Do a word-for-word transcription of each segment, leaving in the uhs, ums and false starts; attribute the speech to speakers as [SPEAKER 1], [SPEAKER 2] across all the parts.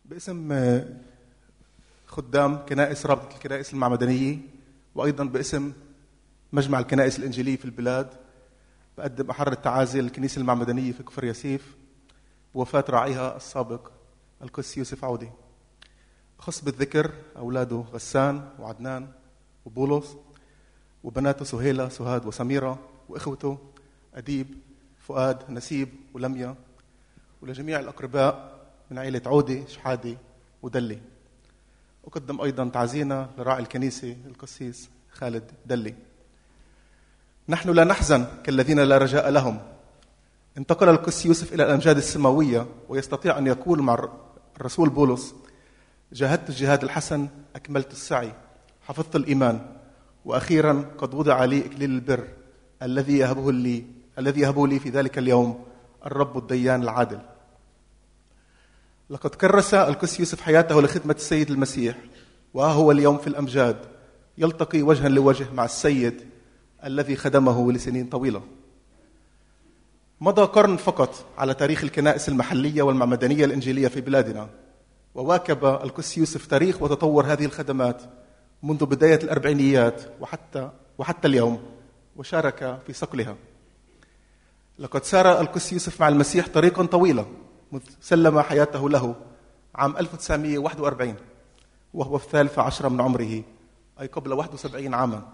[SPEAKER 1] باسم خدام كنائس رابطة الكنائس المعمدانية، وأيضا باسم مجمع الكنائس الإنجيلية في البلاد، بقدم أحر التعازي للكنيسة المعمدانية في كفر ياسيف بوفاة راعيها السابق القس يوسف عودي. أخص بالذكر أولاده غسان وعدنان وبولس، وبناته سهيلة سهاد وسميرة، وإخوته أديب فؤاد نسيب ولميا، ولجميع الأقرباء من عائلة عودي شحادي ودلي. أقدم أيضا تعزينا لراعي الكنيسة القسيس خالد دلي. نحن لا نحزن كالذين لا رجاء لهم. انتقل القس يوسف إلى الأمجاد السماوية، ويستطيع أن يقول مع الرسول بولس: جاهدت الجهاد الحسن، أكملت السعي، حفظت الإيمان، وأخيرا قد وضع لي إكليل البر الذي يهبه لي الذي يهبه لي في ذلك اليوم الرب الديان العادل. لقد كرس القس يوسف حياته لخدمة السيد المسيح، وها هو اليوم في الأمجاد يلتقي وجها لوجه مع السيد الذي خدمه لسنين طويلة. مضى قرن فقط على تاريخ الكنائس المحلية والمعمدانية الإنجيلية في بلادنا، وواكب القس يوسف تاريخ وتطور هذه الخدمات منذ بداية الأربعينيات وحتى وحتى اليوم، وشارك في صقلها. لقد سار القس يوسف مع المسيح طريقا طويلا، سلم حياته له عام ألف وتسعمائة وواحد وأربعين وهو في الثالثة عشرة من عمره، أي قبل واحد وسبعين عاما.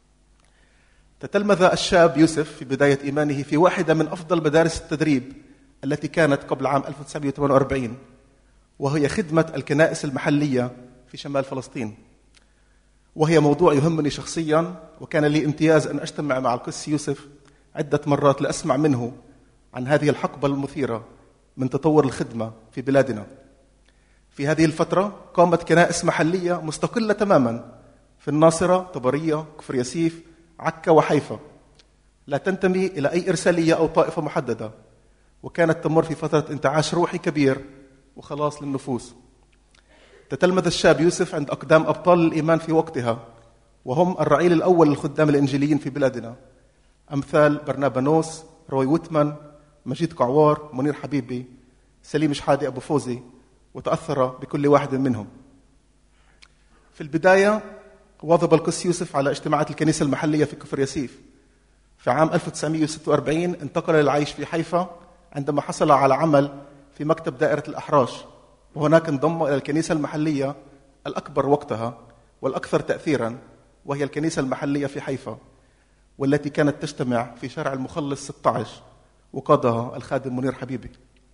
[SPEAKER 1] تتلمذ الشاب يوسف في بداية إيمانه في واحدة من أفضل مدارس التدريب التي كانت قبل عام ألف وتسعمائة وثمانية وأربعين، وهي خدمة الكنائس المحلية في شمال فلسطين، وهي موضوع يهمني شخصيا، وكان لي امتياز أن أجتمع مع القس يوسف عدة مرات لأسمع منه عن هذه الحقبة المثيرة من تطور الخدمة في بلادنا. في هذه الفترة قامت كنائس محلية مستقلة تماما في الناصرة، طبرية، كفر ياسيف، عكا وحيفا، لا تنتمي إلى أي إرسالية أو طائفة محددة، وكانت تمر في فترة انتعاش روحي كبير وخلاص للنفوس. تتلمذ الشاب يوسف عند أقدام أبطال الإيمان في وقتها، وهم الرعيل الأول للخدام الإنجيليين في بلادنا، أمثال برنابانوس، روي ويتمان، مجيد قعوار، منير حبيبي، سليم شحادي أبو فوزي، وتأثر بكل واحد منهم. في البداية واظب القس يوسف على اجتماعات الكنيسة المحلية في كفر ياسيف. في عام ألف وتسعمائة وستة وأربعين انتقل للعيش في حيفا عندما حصل على عمل في مكتب دائرة الأحراش، وهناك انضم إلى الكنيسة المحلية الأكبر وقتها والأكثر تأثيرا، وهي الكنيسة المحلية في حيفا، والتي كانت تجتمع في شارع المخلص ستة عشر، وقادها الخادم منير حبيبي.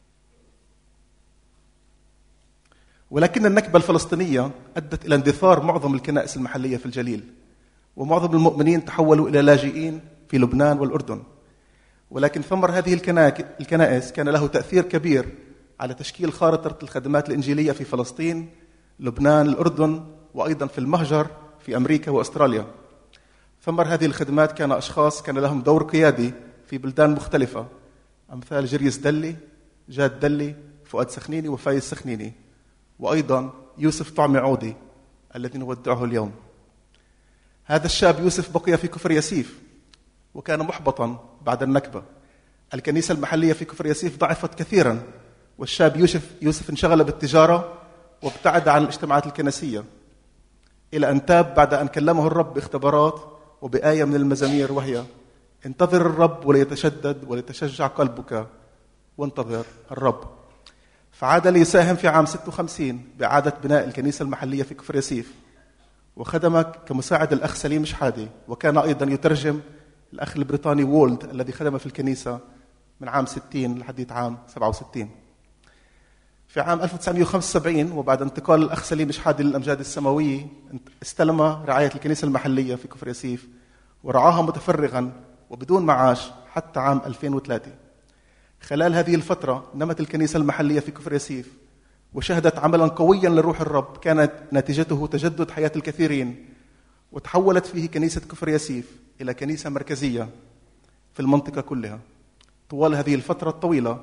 [SPEAKER 1] ولكن النكبة الفلسطينية أدت إلى اندثار معظم الكنائس المحلية في الجليل، ومعظم المؤمنين تحولوا إلى لاجئين في لبنان والأردن. ولكن ثمر هذه الكنائس كان له تأثير كبير على تشكيل خارطة الخدمات الإنجيلية في فلسطين، لبنان، الأردن، وأيضا في المهجر في أمريكا وأستراليا. ثمر هذه الخدمات كان أشخاص كان لهم دور قيادي في بلدان مختلفة، أمثال جريس دلي، جاد دلي، فؤاد سخنيني، وفايز سخنيني، وأيضا يوسف طعمي عودي الذي نودعه اليوم. هذا الشاب يوسف بقي في كفر ياسيف وكان محبطا بعد النكبة. الكنيسة المحلية في كفر ياسيف ضعفت كثيرا، والشاب يوسف يوسف انشغل بالتجارة وابتعد عن الاجتماعات الكنسية، إلى أن تاب بعد أن كلمه الرب باختبارات وبآية من المزامير، وهي: انتظر الرب وليتشدد وليتشجع قلبك وانتظر الرب. فعاد ليساهم في عام ستة وخمسين بإعادة بناء الكنيسة المحلية في كفر ياسيف، وخدم كمساعد الأخ سليم شحادي، وكان أيضا يترجم الأخ البريطاني وولد الذي خدم في الكنيسة من عام ستين لحديث عام سبعة وستين. في عام ألف وتسعمائة وخمسة وسبعين وبعد انتقال الأخ سليم شحادي للأمجاد السماوية، استلم رعاية الكنيسة المحلية في كفر ياسيف ورعاها متفرغا وبدون معاش حتى عام ألفين وثلاثة. خلال هذه الفترة نمت الكنيسة المحلية في كفر ياسيف وشهدت عملا قويا لروح الرب، كانت نتيجته تجدد حياة الكثيرين، وتحولت فيه كنيسة كفر ياسيف إلى كنيسة مركزية في المنطقة كلها. طوال هذه الفترة الطويلة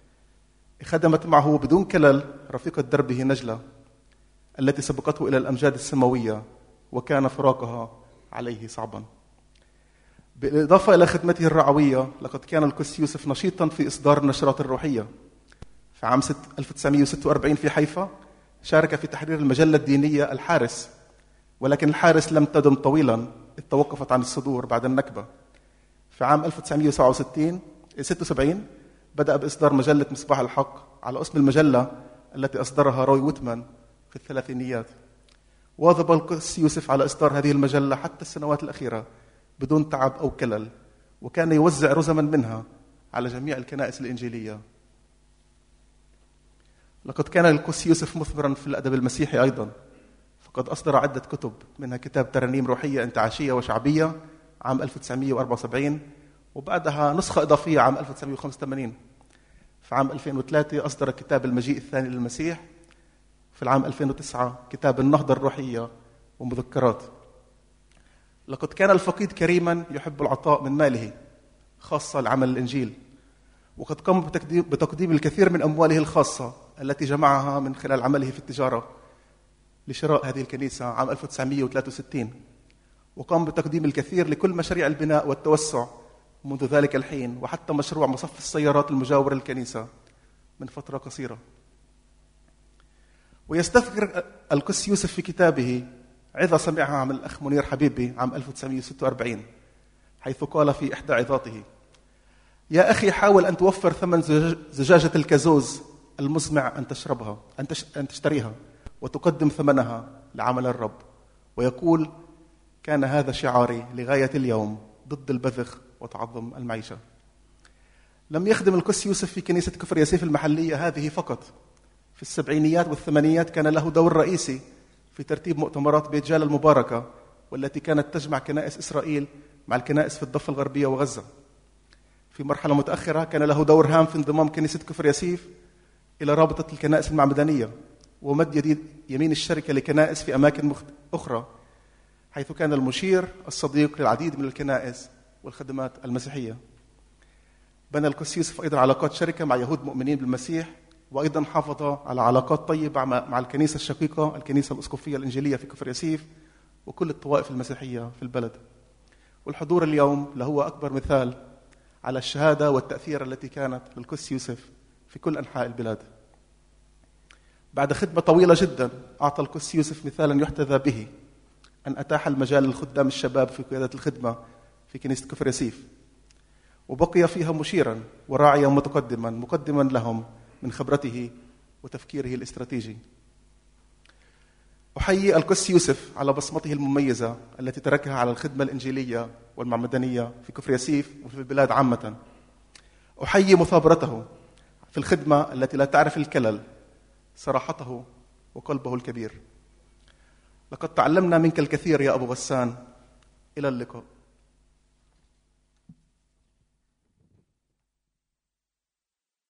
[SPEAKER 1] خدمت معه بدون كلل رفيقة دربه نجلة التي سبقته إلى الأمجاد السماوية، وكان فراقها عليه صعبا. بالإضافة إلى خدمته الرعوية، لقد كان القس يوسف نشيطا في إصدار النشرات الروحية. في عام ألف وتسعمائة وستة وأربعين في حيفا شارك في تحرير المجلة الدينية الحارس، ولكن الحارس لم تدم طويلا إذ توقفت عن الصدور بعد النكبة. في عام ألف وتسعمائة وستة وسبعين بدأ بإصدار مجلة مصباح الحق على اسم المجلة التي أصدرها روي ويتمان في الثلاثينيات. واظب القس يوسف على إصدار هذه المجلة حتى السنوات الأخيرة بدون تعب أو كلل، وكان يوزع رزما منها على جميع الكنائس الإنجيلية. لقد كان القس يوسف مثمرا في الأدب المسيحي أيضا، فقد أصدر عدة كتب، منها كتاب ترانيم روحية انتعاشية وشعبية عام ألف وتسعمائة وأربعة وسبعين، وبعدها نسخة إضافية عام ألف وتسعمائة وخمسة وثمانين. في عام ألفين وثلاثة أصدر كتاب المجيء الثاني للمسيح. في العام ألفين وتسعة كتاب النهضة الروحية ومذكرات. لقد كان الفقيد كريما يحب العطاء من ماله، خاصة لعمل الإنجيل، وقد قام بتقديم الكثير من أمواله الخاصة التي جمعها من خلال عمله في التجارة لشراء هذه الكنيسة عام ألف وتسعمائة وثلاثة وستين، وقام بتقديم الكثير لكل مشاريع البناء والتوسع منذ ذلك الحين، وحتى مشروع مصف السيارات المجاور للكنيسة من فترة قصيرة. ويستذكر القس يوسف في كتابه عظة سمعها من الأخ منير حبيبي عام ألف وتسعمائة وستة وأربعين، حيث قال في إحدى عظاته: يا أخي، حاول أن توفر ثمن زجاجة الكازوز المزمع أن تشربها أن تشتريها وتقدم ثمنها لعمل الرب. ويقول: كان هذا شعاري لغاية اليوم ضد البذخ وتعظم المعيشة. لم يخدم القس يوسف في كنيسة كفر ياسيف المحلية هذه فقط. في السبعينيات والثمانينيات كان له دور رئيسي في ترتيب مؤتمرات بيت جال المباركة، والتي كانت تجمع كنائس إسرائيل مع الكنائس في الضفة الغربية وغزة. في مرحلة متأخرة كان له دور هام في انضمام كنيسة كفر ياسيف إلى رابطة الكنائس المعمدانية، ومد يديد يمين الشركة لكنائس في أماكن أخرى، حيث كان المشير الصديق للعديد من الكنائس والخدمات المسيحية. بنى القس يوسف أيضا علاقات شركة مع يهود مؤمنين بالمسيح، وأيضا حافظ على علاقات طيبة مع الكنيسة الشقيقة الكنيسة الأسقفية الإنجيلية في كفر ياسيف وكل الطوائف المسيحية في البلد. والحضور اليوم له أكبر مثال على الشهادة والتأثير التي كانت للقس يوسف في كل أنحاء البلاد. بعد خدمة طويلة جدا أعطى القس يوسف مثالا يحتذى به، أن أتاح المجال للخدام الشباب في قيادة الخدمة في كنيسة كفر ياسيف، وبقي فيها مشيرا وراعيا متقدما مقدما لهم من خبرته وتفكيره الاستراتيجي. أحيي القس يوسف على بصمته المميزة التي تركها على الخدمة الإنجيلية والمعمدانية في كفر ياسيف وفي البلاد عامة. أحيي مثابرته في الخدمة التي لا تعرف الكلل، صراحته وقلبه الكبير. لقد تعلمنا منك الكثير يا أبو غسان. إلى اللقاء.